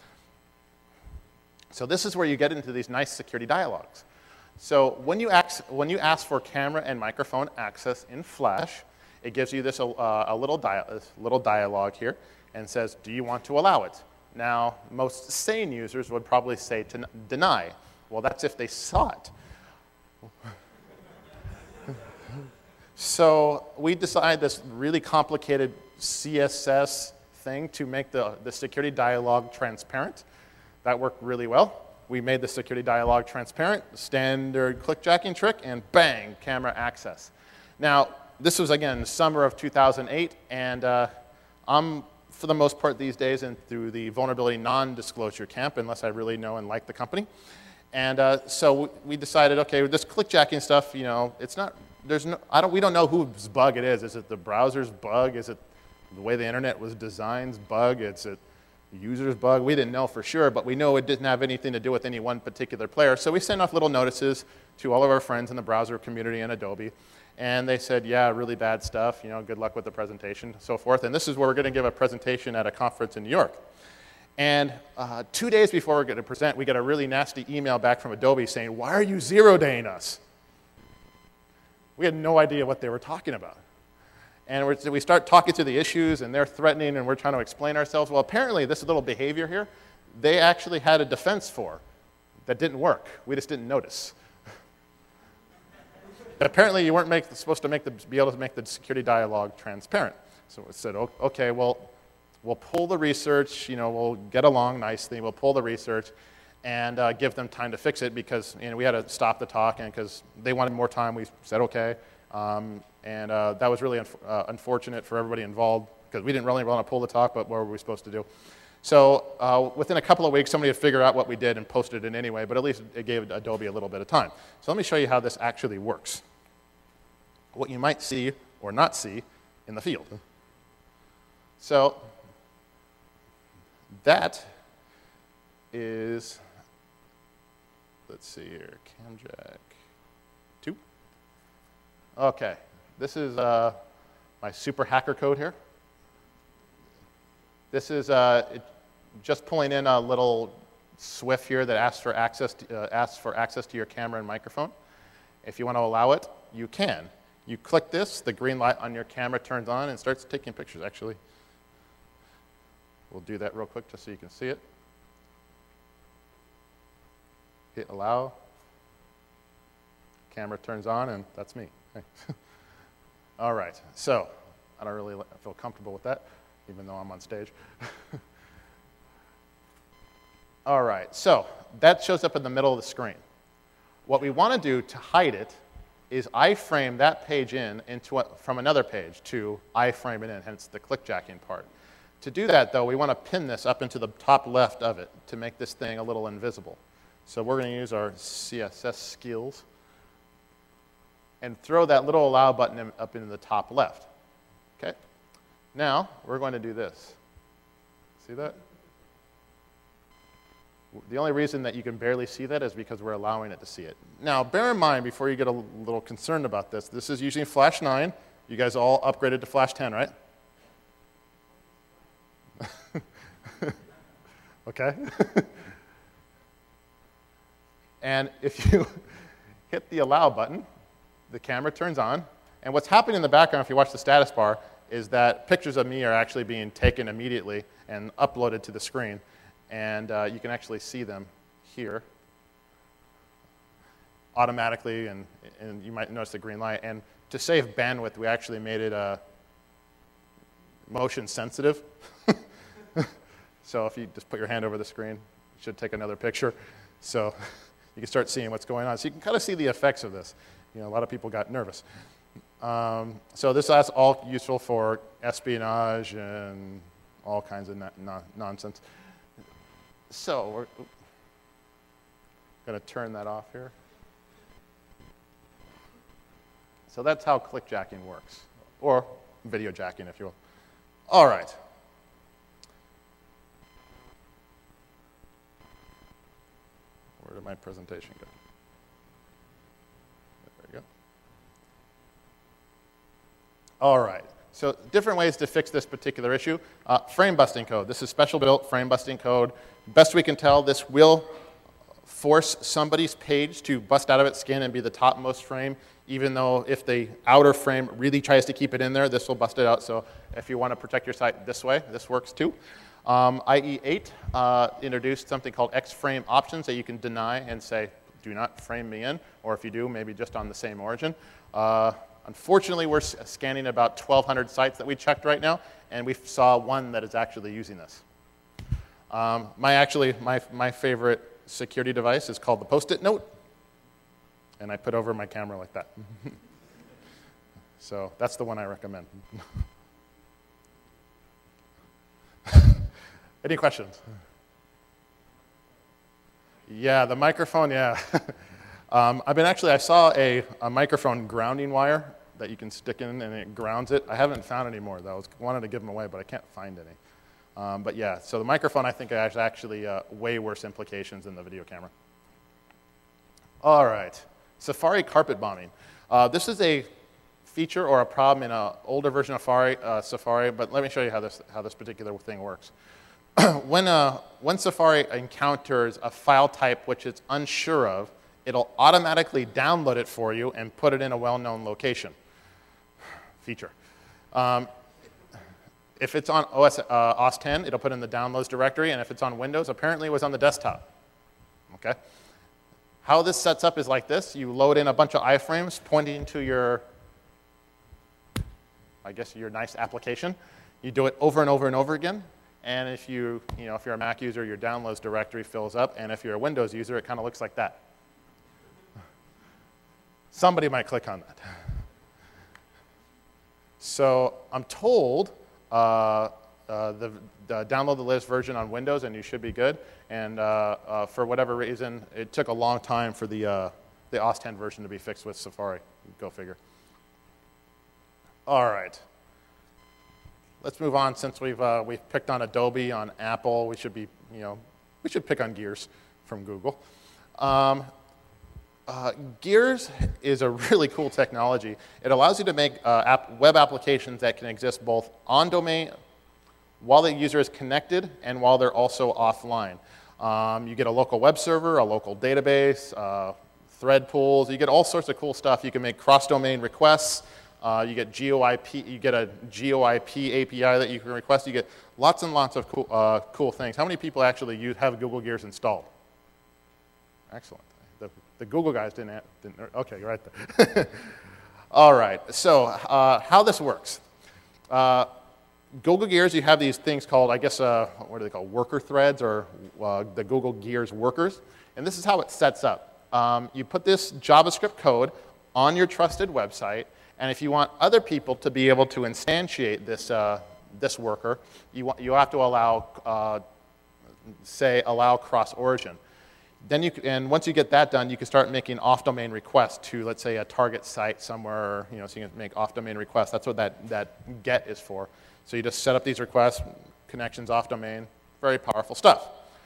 So this is where you get into these nice security dialogues. So when you, ask, when you ask for camera and microphone access in Flash, it gives you this uh, a little, dia this little dialogue here and says, do you want to allow it? Now, most sane users would probably say to deny. Well, that's if they saw it. So we decided this really complicated C S S thing to make the, the security dialog transparent. That worked really well. We made the security dialog transparent, standard clickjacking trick, and bang, camera access. Now, this was, again, summer of two thousand eight, and uh, I'm for the most part these days and through the vulnerability non-disclosure camp, unless I really know and like the company. And uh, so we decided, okay, with this clickjacking stuff, you know, it's not, there's no, I don't, we don't know whose bug it is. Is it the browser's bug? Is it the way the internet was designed's bug? Is it the user's bug? We didn't know for sure, but we know it didn't have anything to do with any one particular player. So we sent off little notices to all of our friends in the browser community and Adobe. And they said, yeah, really bad stuff, you know, good luck with the presentation, so forth. And this is where we're going to give a presentation at a conference in New York. And uh, two days before we're going to present, we get a really nasty email back from Adobe saying, why are you zero-daying us? We had no idea what they were talking about. And we're, so we start talking through the issues, and they're threatening, and we're trying to explain ourselves. Well, apparently, this little behavior here, they actually had a defense for that didn't work. We just didn't notice. Apparently, you weren't make, supposed to make the, be able to make the security dialog transparent. So we said, okay, well, we'll pull the research, you know, we'll get along nicely, we'll pull the research, and uh, give them time to fix it because you know, we had to stop the talk, and because they wanted more time, we said, okay. Um, and uh, that was really un uh, unfortunate for everybody involved because we didn't really want to pull the talk, but what were we supposed to do? So uh, within a couple of weeks, somebody would figure out what we did and posted it anyway, but at least it gave Adobe a little bit of time. So let me show you how this actually works. What you might see or not see in the field. So that is, let's see here, CamJack two. Okay, this is uh, my super hacker code here. This is uh, it, just pulling in a little Swift here that asks for access to, uh, asks for access to your camera and microphone. If you want to allow it, you can. You click this, the green light on your camera turns on and starts taking pictures, actually. We'll do that real quick just so you can see it. Hit allow. Camera turns on, and that's me. Hey. All right, so I don't really feel comfortable with that, even though I'm on stage. All right, so that shows up in the middle of the screen. What we want to do to hide it is iframe that page in into a, from another page to iframe it in, hence the clickjacking part. To do that, though, we want to pin this up into the top left of it to make this thing a little invisible. So we're going to use our C S S skills and throw that little allow button in, up into the top left. Okay? Now, we're going to do this. See that? The only reason that you can barely see that is because we're allowing it to see it. Now, bear in mind, before you get a little concerned about this, this is using Flash nine. You guys all upgraded to Flash ten, right? Okay? And if you hit the allow button, the camera turns on. And what's happening in the background, if you watch the status bar, is that pictures of me are actually being taken immediately and uploaded to the screen. And uh, you can actually see them here automatically, and, and you might notice the green light. And to save bandwidth, we actually made it uh, motion sensitive. So if you just put your hand over the screen, it should take another picture. So you can start seeing what's going on. So you can kind of see the effects of this. You know, a lot of people got nervous. Um, so this is all useful for espionage and all kinds of no nonsense. So we're going to turn that off here. So that's how clickjacking works, or video jacking, if you will. All right. Where did my presentation go? There we go. All right. So different ways to fix this particular issue. Uh, frame busting code. This is special built frame busting code. Best we can tell, this will force somebody's page to bust out of its skin and be the topmost frame, even though if the outer frame really tries to keep it in there, this will bust it out. So if you want to protect your site this way, this works too. Um, I E eight uh, introduced something called X-frame options that you can deny and say, do not frame me in, or if you do, maybe just on the same origin. Uh, unfortunately, we're scanning about twelve hundred sites that we checked right now, and we saw one that is actually using this. Um, my actually, my, my favorite security device is called the Post-it note, and I put over my camera like that. So that's the one I recommend. Any questions? Yeah, the microphone, yeah. um, I've been actually, I saw a, a microphone grounding wire that you can stick in and it grounds it. I haven't found any more, though. I was, wanted to give them away, but I can't find any. Um, but yeah, so the microphone, I think, has actually uh, way worse implications than the video camera. All right, Safari carpet bombing. Uh, this is a feature or a problem in an older version of Safari, uh, Safari, but let me show you how this, how this particular thing works. when, uh, when Safari encounters a file type which it's unsure of, it'll automatically download it for you and put it in a well-known location. Feature. Um, if it's on O S, uh, O S ten, it'll put in the downloads directory, and if it's on Windows, apparently it was on the desktop. Okay? How this sets up is like this. You load in a bunch of iframes pointing to your, I guess, your nice application. You do it over and over and over again. And if you, you know, if you're a Mac user, your downloads directory fills up. And if you're a Windows user, it kind of looks like that. Somebody might click on that. So I'm told uh, uh, the, the download the latest version on Windows, and you should be good. And uh, uh, for whatever reason, it took a long time for the uh, the O S ten version to be fixed with Safari. Go figure. All right. Let's move on. Since we've uh, we've picked on Adobe, on Apple, we should be you know we should pick on Gears from Google. Um, uh, Gears is a really cool technology. It allows you to make uh, app, web applications that can exist both on domain while the user is connected and while they're also offline. Um, you get a local web server, a local database, uh, thread pools. You get all sorts of cool stuff. You can make cross-domain requests. Uh, you get G O I P. You get a G O I P A P I that you can request. You get lots and lots of cool, uh, cool things. How many people actually use, have Google Gears installed? Excellent. The, the Google guys didn't, didn't. Okay, you're right there. All right. So uh, how this works? Uh, Google Gears, you have these things called, I guess, uh, what are they called? Worker threads, or uh, the Google Gears workers. And this is how it sets up. Um, you put this JavaScript code on your trusted website. And if you want other people to be able to instantiate this, uh, this worker, you, want, you have to allow, uh, say, allow cross-origin. Then you, and once you get that done, you can start making off-domain requests to, let's say, a target site somewhere, you know, so you can make off-domain requests. That's what that, that GET is for. So you just set up these requests, connections off-domain, very powerful stuff.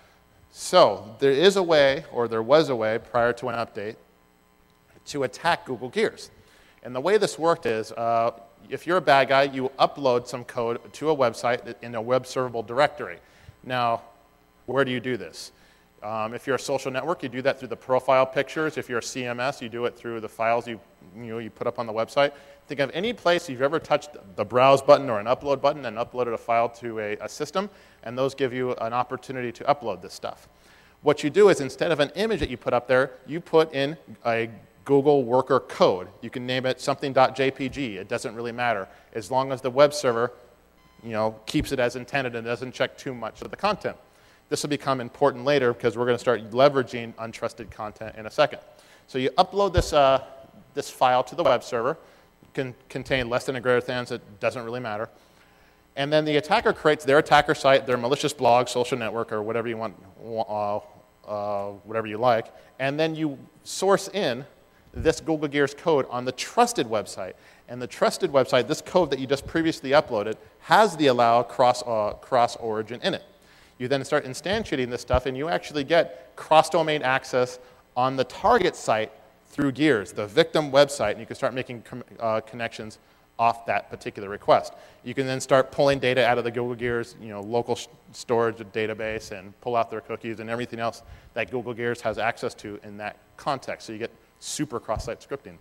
So there is a way, or there was a way prior to an update, to attack Google Gears. And the way this worked is, uh, if you're a bad guy, you upload some code to a website in a web servable directory. Now, where do you do this? Um, if you're a social network, you do that through the profile pictures. If you're a C M S, you do it through the files you, you, know, you put up on the website. Think of any place you've ever touched the browse button or an upload button and uploaded a file to a, a system, and those give you an opportunity to upload this stuff. What you do is, instead of an image that you put up there, you put in a Google worker code. You can name it something.jpg. It doesn't really matter, as long as the web server you know, keeps it as intended and doesn't check too much of the content. This will become important later because we're going to start leveraging untrusted content in a second. So you upload this, uh, this file to the web server. It can contain less than a greater than, so it doesn't really matter. And then the attacker creates their attacker site, their malicious blog, social network, or whatever you want, uh, uh, whatever you like. And then you source in this Google Gears code on the trusted website. And the trusted website, this code that you just previously uploaded, has the allow cross, uh, cross origin in it. You then start instantiating this stuff, and you actually get cross-domain access on the target site through Gears, the victim website, and you can start making uh, connections off that particular request. You can then start pulling data out of the Google Gears, you know, local storage database, and pull out their cookies and everything else that Google Gears has access to in that context. So you get super cross-site scripting.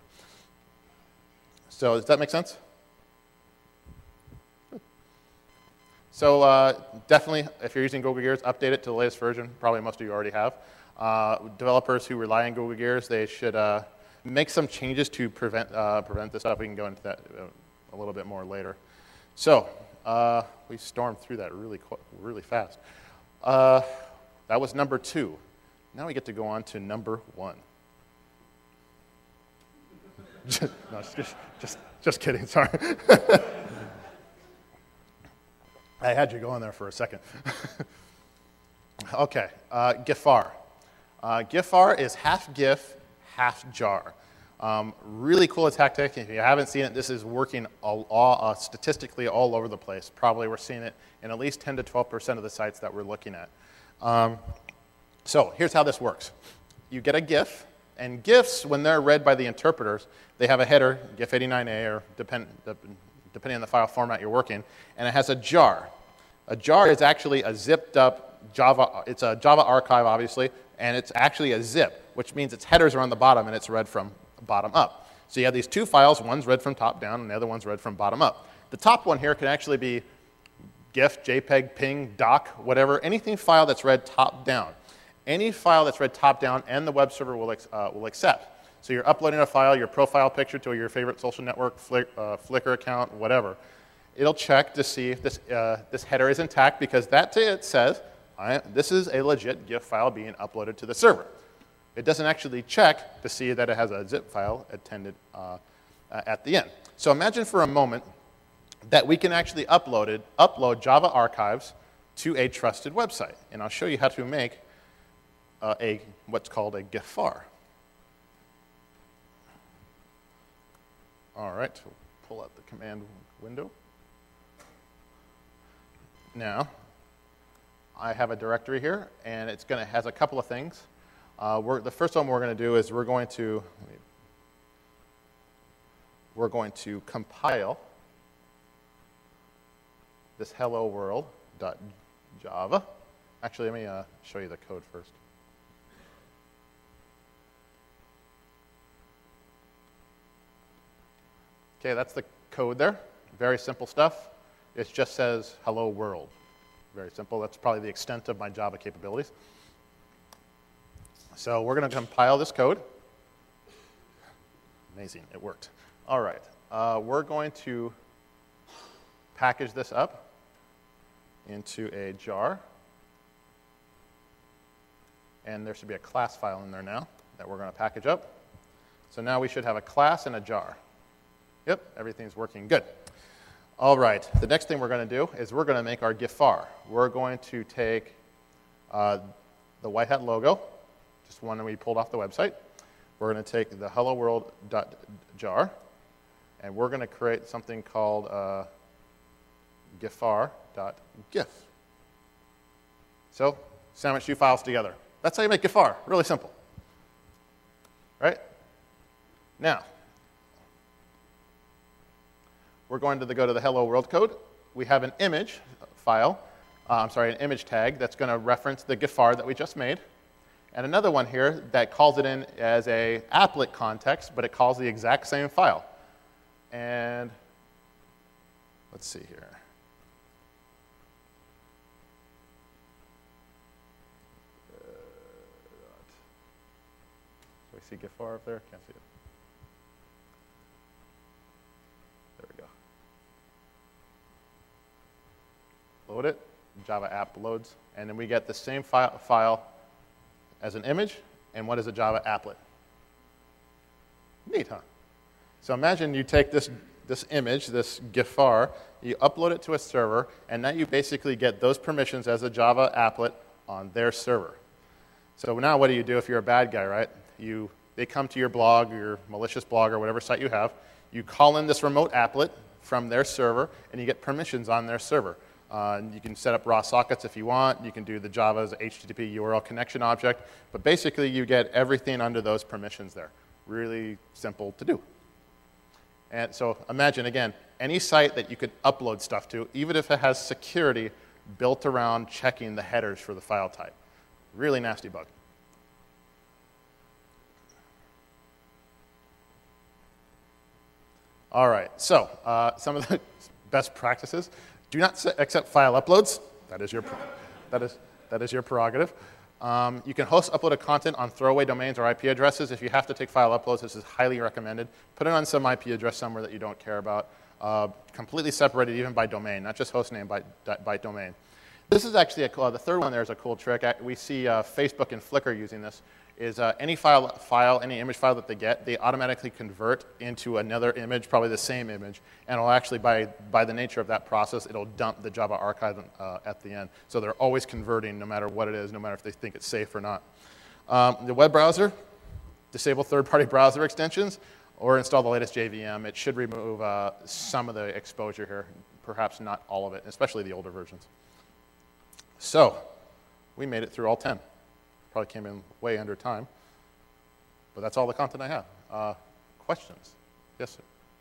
So does that make sense? So uh, definitely, if you're using Google Gears, update it to the latest version. Probably most of you already have. Uh, developers who rely on Google Gears, they should uh, make some changes to prevent, uh, prevent this stuff. We can go into that a little bit more later. So uh, we stormed through that really, really fast. Uh, that was number two. Now we get to go on to number one. no, just, just, just kidding, sorry. I had you going there for a second. Okay, uh, GIFAR. Uh, GIFAR is half GIF, half jar. Um, really cool attack technique. If you haven't seen it, this is working all, all, uh, statistically all over the place. Probably we're seeing it in at least ten to twelve percent of the sites that we're looking at. Um, so here's how this works. You get a GIF, and GIFs, when they're read by the interpreters, they have a header, GIF eighty-nine A, or depend, depending on the file format you're working, and it has a jar. A jar is actually a zipped up Java, it's a Java archive, obviously, and it's actually a zip, which means its headers are on the bottom and it's read from bottom up. So you have these two files, one's read from top down and the other one's read from bottom up. The top one here can actually be GIF, JPEG, PNG, doc, whatever, anything file that's read top down. Any file that's read top down and the web server will, uh, will accept. So you're uploading a file, your profile picture to your favorite social network, Flick, uh, Flickr account, whatever. It'll check to see if this, uh, this header is intact, because that to it says, I, this is a legit GIF file being uploaded to the server. It doesn't actually check to see that it has a zip file attended uh, uh, at the end. So imagine for a moment that we can actually upload, it, upload Java archives to a trusted website. And I'll show you how to make uh, a what's called a GIFAR. All right, so pull out the command window. Now, I have a directory here, and it's going to has a couple of things. Uh, we're, the first one we're going to do is we're going to we're going to compile this hello world.java. Actually, let me uh, show you the code first. Okay, that's the code there. Very simple stuff. It just says hello world. Very simple. That's probably the extent of my Java capabilities. So we're going to compile this code. Amazing, it worked. All right, uh, we're going to package this up into a jar. And there should be a class file in there now that we're going to package up. So now we should have a class and a jar. Yep, everything's working good. All right, the next thing we're going to do is we're going to make our GIFAR. We're going to take uh, the White Hat logo, just one that we pulled off the website. We're going to take the hello world.jar, and we're going to create something called uh, GIFAR.gif. So, sandwich two files together. That's how you make GIFAR, really simple. Right? Now, we're going to the, go to the hello world code. We have an image file, uh, I'm sorry, an image tag that's going to reference the GIFAR that we just made. And another one here that calls it in as a applet context, but it calls the exact same file. And let's see here. Uh, do I see GIFAR up there? Can't see it. There we go. Load it, Java app loads, and then we get the same file, file as an image, and what is a Java applet? Neat, huh? So imagine you take this, this image, this GIFAR, you upload it to a server, and now you basically get those permissions as a Java applet on their server. So now what do you do if you're a bad guy, right? You, they come to your blog, your malicious blog, or whatever site you have. You call in this remote applet from their server, and you get permissions on their server. Uh, you can set up raw sockets if you want. You can do the Java's H T T P U R L connection object. But basically, you get everything under those permissions there. Really simple to do. And so imagine, again, any site that you could upload stuff to, even if it has security built around checking the headers for the file type. Really nasty bug. All right, so uh, some of the best practices. Do not accept file uploads. That is your, that is, that is your prerogative. Um, you can host uploaded content on throwaway domains or I P addresses. If you have to take file uploads, this is highly recommended. Put it on some I P address somewhere that you don't care about. Uh, completely separated even by domain, not just host name, by, by domain. This is actually, a, uh, the third one there is a cool trick. We see uh, Facebook and Flickr using this. Is uh, any file, file, any image file that they get, they automatically convert into another image, probably the same image, and it'll actually, by, by the nature of that process, it'll dump the Java archive uh, at the end. So they're always converting no matter what it is, no matter if they think it's safe or not. Um, the web browser, disable third-party browser extensions, or install the latest J V M. It should remove uh, some of the exposure here, perhaps not all of it, especially the older versions. So we made it through all ten. Probably came in way under time, but that's all the content I have. Uh, questions? Yes,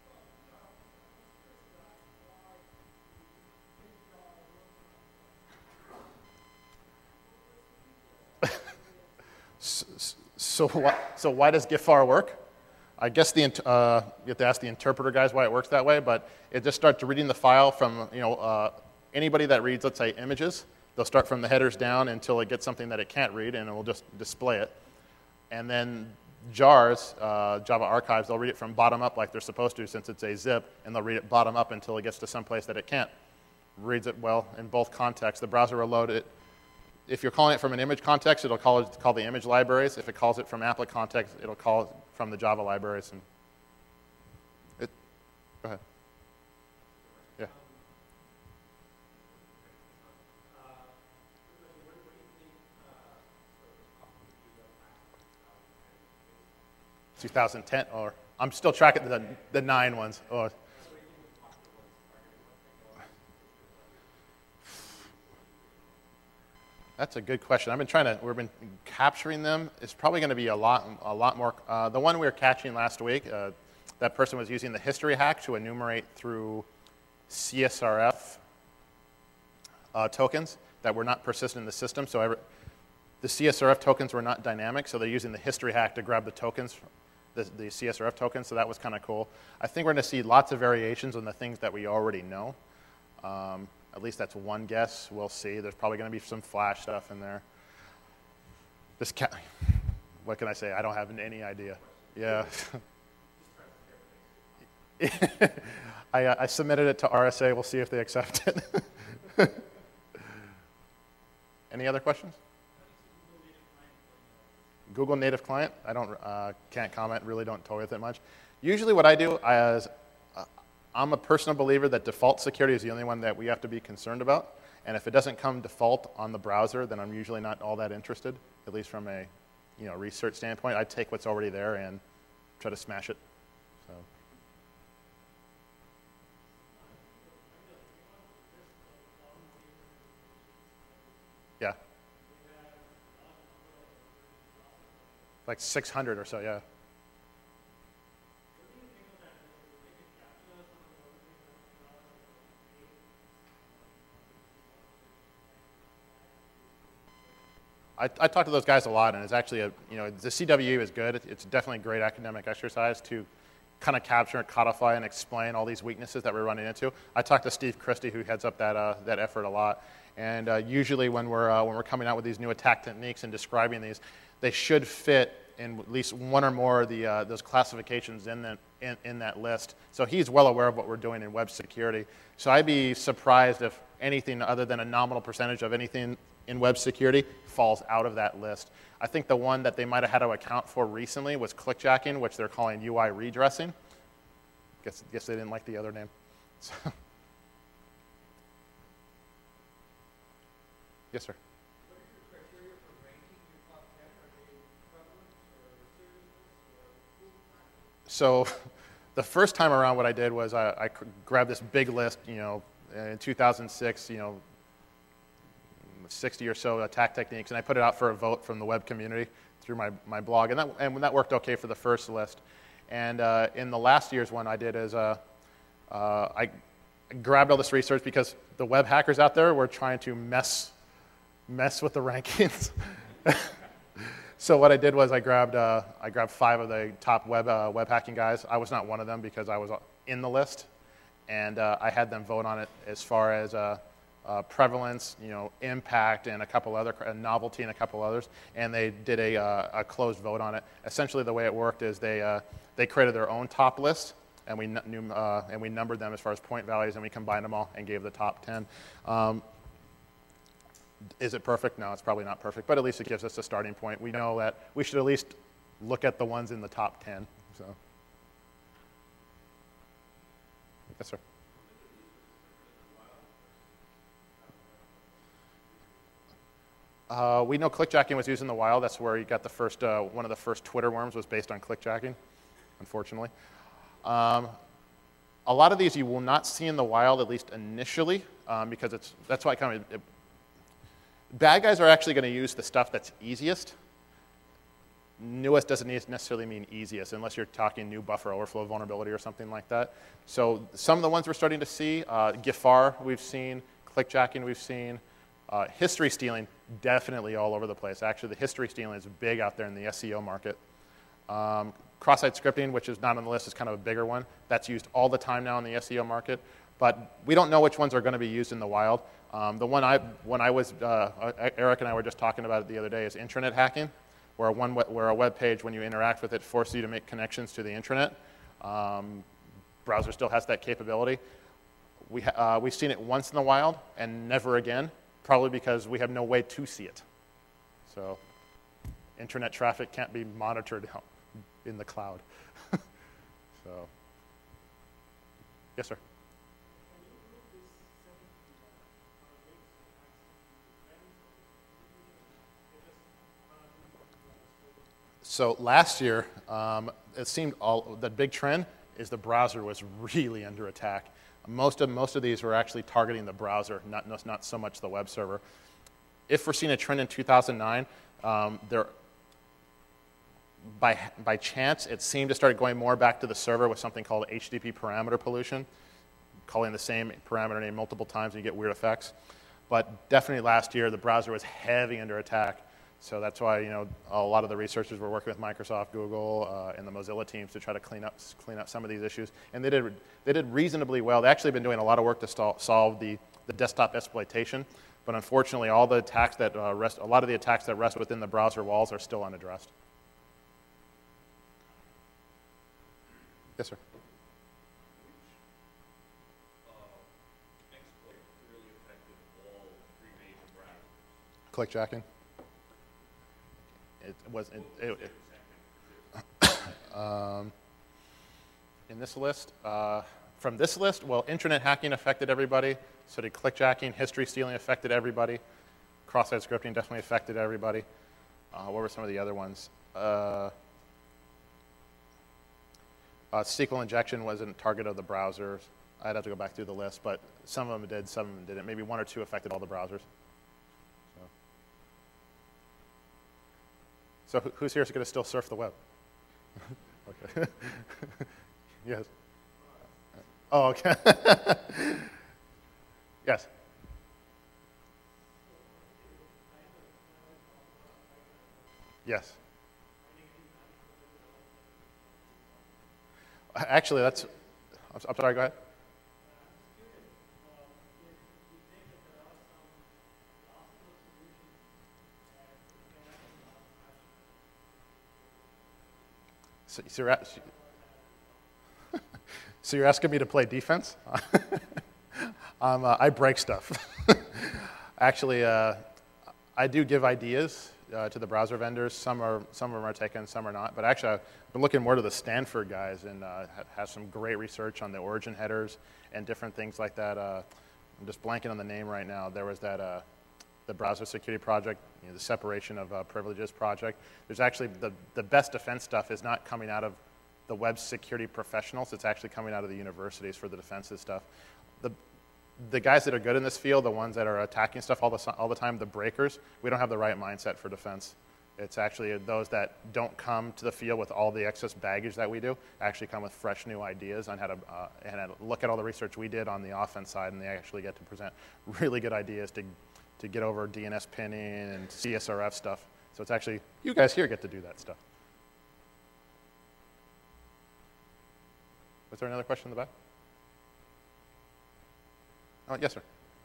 sir. so, so, why, so why does GIFAR work? I guess the, uh, you have to ask the interpreter guys why it works that way, but it just starts reading the file from, you know, uh, anybody that reads, let's say, images. They'll start from the headers down until it gets something that it can't read, and it will just display it. And then jars, uh, Java archives, they'll read it from bottom up like they're supposed to since it's a zip, and they'll read it bottom up until it gets to some place that it can't. Reads it well in both contexts. The browser will load it. If you're calling it from an image context, it'll call, it, call the image libraries. If it calls it from applet context, it'll call it from the Java libraries. And it, go ahead. Yeah. two thousand ten, or I'm still tracking the, the nine ones. Oh. That's a good question. I've been trying to, we've been capturing them. It's probably going to be a lot, a lot more. Uh, the one we were catching last week, uh, that person was using the history hack to enumerate through C S R F uh, tokens that were not persistent in the system. So every, the C S R F tokens were not dynamic, so they're using the history hack to grab the tokens, the, the C S R F tokens, so that was kind of cool. I think we're going to see lots of variations on the things that we already know. Um, At least that's one guess. We'll see. There's probably going to be some Flash stuff in there. This cat, what can I say? I don't have any idea. Yeah. I, uh, I submitted it to R S A. We'll see if they accept it. Any other questions? Google native client? I don't, uh, can't comment. Really don't toy with it much. Usually what I do is, I'm a personal believer that default security is the only one that we have to be concerned about. And if it doesn't come default on the browser, then I'm usually not all that interested, at least from a you know, research standpoint. I take what's already there and try to smash it. So. Yeah. Like six hundred or so, yeah. I, I talk to those guys a lot, and it's actually a, you know, the C W E is good. It's definitely a great academic exercise to kind of capture and codify and explain all these weaknesses that we're running into. I talk to Steve Christie, who heads up that, uh, that effort a lot. And uh, usually when we're, uh, when we're coming out with these new attack techniques and describing these, they should fit in at least one or more of the, uh, those classifications in, the, in, in that list. So he's well aware of what we're doing in web security. So I'd be surprised if anything other than a nominal percentage of anything in web security falls out of that list. I think the one that they might have had to account for recently was clickjacking, which they're calling U I redressing. Guess, guess they didn't like the other name. So. Yes, sir. What are your criteria for ranking your top ten? Are they prevalence or seriousness or So the first time around what I did was I, I grabbed this big list, you know, in two thousand six, you know, sixty or so attack techniques, and I put it out for a vote from the web community through my, my blog, and that, and that worked okay for the first list. And uh, in the last year's one I did is uh, uh, I grabbed all this research because the web hackers out there were trying to mess, mess with the rankings. So what I did was I grabbed, uh, I grabbed five of the top web, uh, web hacking guys. I was not one of them because I was in the list, and uh, I had them vote on it as far as uh, Uh, prevalence, you know, impact, and a couple other, uh, novelty and a couple others, and they did a, uh, a closed vote on it. Essentially, the way it worked is they uh, they created their own top list, and we knew, uh, and we numbered them as far as point values, and we combined them all and gave the top ten. Um, is it perfect? No, it's probably not perfect, but at least it gives us a starting point. We know that we should at least look at the ones in the top ten. So, yes, sir. Uh, we know clickjacking was used in the wild. That's where you got the first, uh, one of the first Twitter worms was based on clickjacking, unfortunately. Um, a lot of these you will not see in the wild, at least initially, um, because it's, that's why I kind of, it, bad guys are actually going to use the stuff that's easiest. Newest doesn't necessarily mean easiest, unless you're talking new buffer overflow vulnerability or something like that. So some of the ones we're starting to see, uh, GIFAR we've seen, clickjacking we've seen, Uh, history stealing, definitely all over the place. Actually, the history stealing is big out there in the S E O market. Um, cross-site scripting, which is not on the list, is kind of a bigger one. That's used all the time now in the S E O market. But we don't know which ones are going to be used in the wild. Um, the one I, when I was, uh, Eric and I were just talking about it the other day, is intranet hacking, where, one, where a web page, when you interact with it, forces you to make connections to the intranet. Um, browser still has that capability. We ha uh, we've seen it once in the wild and never again. Probably because we have no way to see it. So internet traffic can't be monitored in the cloud. So, yes, sir. So last year, um, it seemed all, the big trend is the browser was really under attack. Most of, most of these were actually targeting the browser, not, not so much the web server. If we're seeing a trend in two thousand nine, um, there, by, by chance, it seemed to start going more back to the server with something called H T T P parameter pollution, calling the same parameter name multiple times and you get weird effects. But definitely last year, the browser was heavy under attack. So that's why, you know, a lot of the researchers were working with Microsoft, Google, uh, and the Mozilla teams to try to clean up, clean up some of these issues. And they did, they did reasonably well. They actually been doing a lot of work to stall, solve the, the desktop exploitation. But unfortunately, all the attacks that uh, rest, a lot of the attacks that rest within the browser walls are still unaddressed. Yes, sir. Clickjacking. It was it, it, it, um, in this list. Uh, from this list, well, intranet hacking affected everybody. So did clickjacking, history stealing affected everybody. Cross-site scripting definitely affected everybody. Uh, what were some of the other ones? Uh, uh, S Q L injection wasn't a target of the browsers. I'd have to go back through the list, but some of them did, some of them didn't. Maybe one or two affected all the browsers. So who's here is going to still surf the web? Okay. Yes. Oh, okay. Yes. Yes. Actually, that's, I'm sorry, go ahead. So, so, you're, so you're asking me to play defense? um, uh, I break stuff. Actually, uh, I do give ideas uh, to the browser vendors. Some are some of them are taken, some are not. But actually, I've been looking more to the Stanford guys and uh, have some great research on the origin headers and different things like that. Uh, I'm just blanking on the name right now. There was that. Uh, the browser security project, you know, the separation of uh, privileges project. There's actually, the, the best defense stuff is not coming out of the web security professionals, it's actually coming out of the universities for the defensive stuff. The, the guys that are good in this field, the ones that are attacking stuff all the, all the time, the breakers, we don't have the right mindset for defense. It's actually those that don't come to the field with all the excess baggage that we do, actually come with fresh new ideas on how to, uh, and how to look at all the research we did on the offense side, and they actually get to present really good ideas to to get over D N S pinning and C S R F stuff. So it's actually, you guys here get to do that stuff. Was there another question in the back? Oh, yes, sir.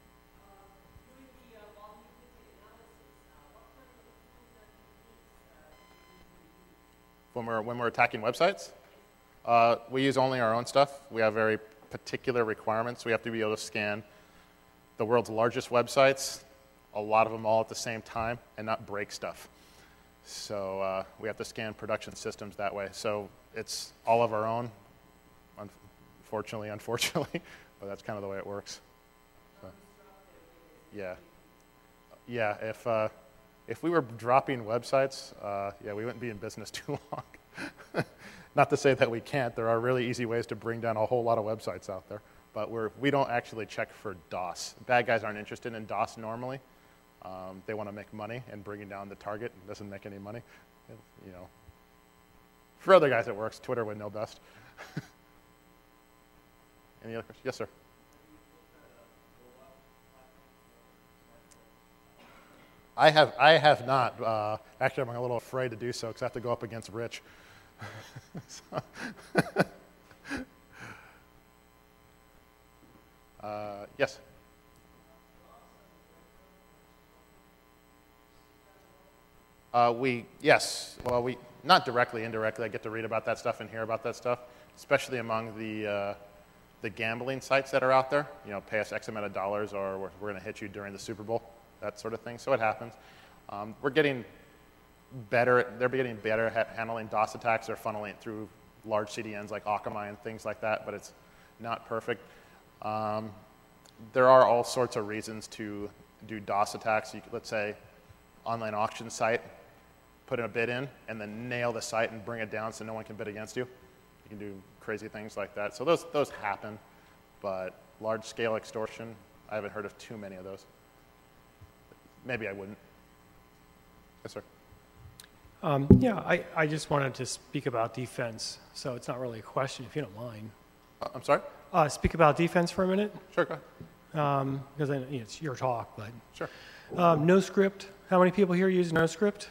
When we're, when we're attacking websites, uh, we use only our own stuff. We have very particular requirements. We have to be able to scan the world's largest websites, a lot of them all at the same time, and not break stuff. So uh, we have to scan production systems that way. So it's all of our own, unfortunately, unfortunately, but that's kind of the way it works. So, yeah. Yeah, if, uh, if we were dropping websites, uh, yeah, we wouldn't be in business too long. Not to say that we can't. There are really easy ways to bring down a whole lot of websites out there. But we're, we don't actually check for DOS. Bad guys aren't interested in DOS normally. Um, they want to make money, and bringing down the target doesn't make any money. You know, for other guys it works. Twitter would know best. Any other questions? Yes, sir. I have, I have not. Uh, actually, I'm a little afraid to do so because I have to go up against Rich. So uh, yes. Uh, we, yes, well, we, not directly, indirectly, I get to read about that stuff and hear about that stuff, especially among the, uh, the gambling sites that are out there. You know, pay us X amount of dollars or we're, we're going to hit you during the Super Bowl, that sort of thing. So it happens. Um, we're getting better, they're getting better at handling DOS attacks. They're funneling it through large C D Ns like Akamai and things like that, but it's not perfect. Um, there are all sorts of reasons to do DOS attacks. You, let's say, online auction site put in a bid in and then nail the site and bring it down so no one can bid against you. You can do crazy things like that. So those, those happen, but large-scale extortion, I haven't heard of too many of those. Maybe I wouldn't. Yes, sir. Um, yeah, I, I just wanted to speak about defense, so it's not really a question, if you don't mind. Uh, I'm sorry? Uh, speak about defense for a minute, Sure, go ahead. um, because I, you know, it's your talk, but Sure. um, NoScript. How many people here use NoScript?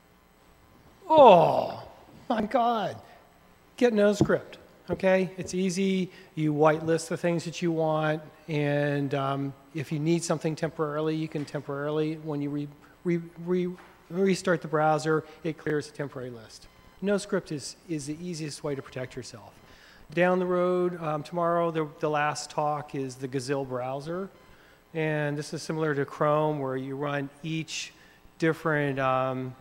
Oh, my God. Get NoScript, okay? It's easy. You whitelist the things that you want, and um, if you need something temporarily, you can temporarily, when you re, re, re, restart the browser, it clears a temporary list. NoScript is, is the easiest way to protect yourself. Down the road, um, tomorrow, the, the last talk is the Gazille browser, and this is similar to Chrome, where you run each different um,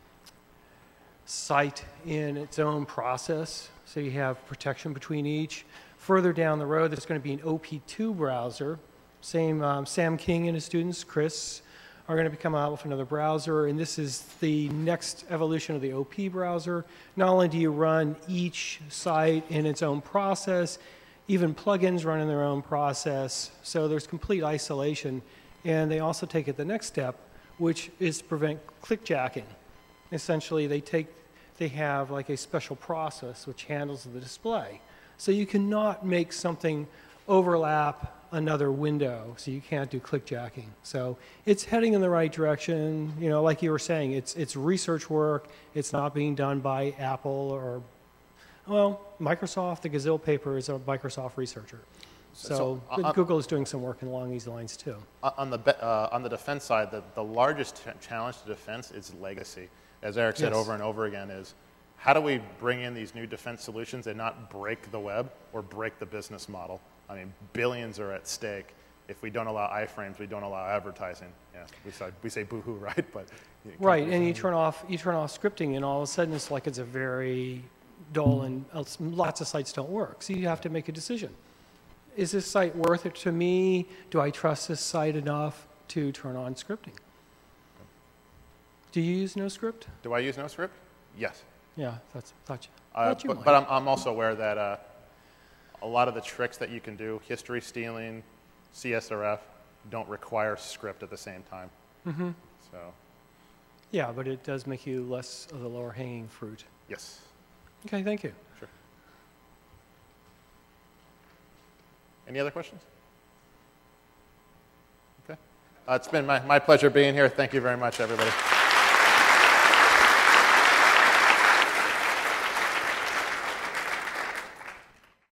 site in its own process, so you have protection between each. Further down the road, there's going to be an O P two browser. Same, um, Sam King and his students, Chris, are going to come out with another browser, and this is the next evolution of the O P browser. Not only do you run each site in its own process, even plugins run in their own process, so there's complete isolation. And they also take it the next step, which is to prevent clickjacking. Essentially, they take, they have like a special process which handles the display. So you cannot make something overlap another window, so you can't do clickjacking. So it's heading in the right direction. You know, like you were saying, it's, it's research work. It's not being done by Apple or, well, Microsoft. The Gazille paper is a Microsoft researcher. So, So, uh, Google is doing some work along these lines too. On the, be- uh, on the defense side, the, the largest ch- challenge to defense is legacy. As Eric said Yes. over and over again, is how do we bring in these new defense solutions and not break the web or break the business model? I mean, billions are at stake. If we don't allow iframes, we don't allow advertising. Yeah, we say, we say boo-hoo, right? But you know, Right, and you turn off you turn off scripting, and all of a sudden it's like it's a very dull, and lots of sites don't work. So you have to make a decision. Is this site worth it to me? Do I trust this site enough to turn on scripting? Do you use NoScript? Do I use NoScript? Yes. Yeah, that's thought you. Uh, thought you but might. but I'm, I'm also aware that uh, a lot of the tricks that you can do, history stealing, C S R F, don't require script at the same time. Mm-hmm. So, Yeah, but it does make you less of the lower hanging fruit. yes. Okay, thank you. Sure. Any other questions? Okay. Uh, it's been my, my pleasure being here. Thank you very much, everybody.